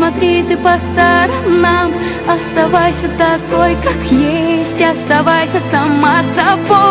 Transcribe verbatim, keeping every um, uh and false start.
смотри ты по сторонам. Оставайся такой, как есть, оставайся сама собой.